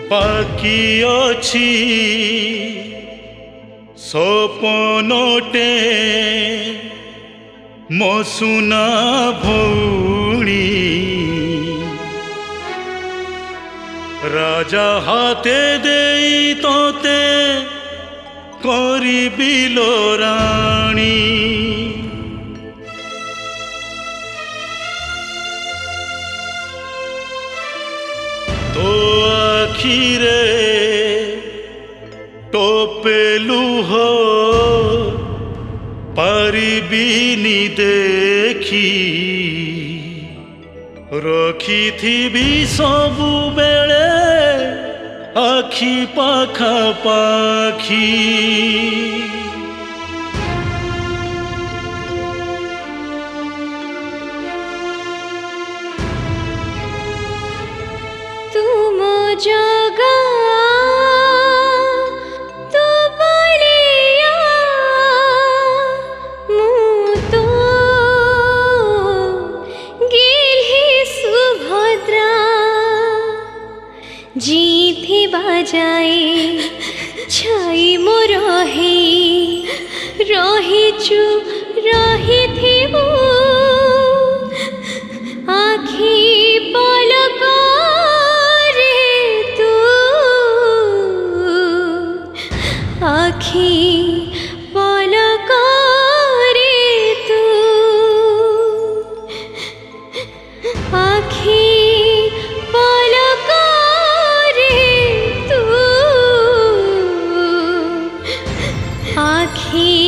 बाकी अछि सपनटे मो सुना भौणी राजा हाथे देई तोते करिबी लो राणी तो आखिरे टोपे लुह पारिबिनी देखी रखिथिबी सबु बेले आखि पाखा पाखी तुम जगा तो बलिया मुतो गेली सुभद्रा जीथी बाजाए छाई मो रहिचु रहिथिबु आखि पलक आखि पलक रे तू आखि पलक रे तू आखि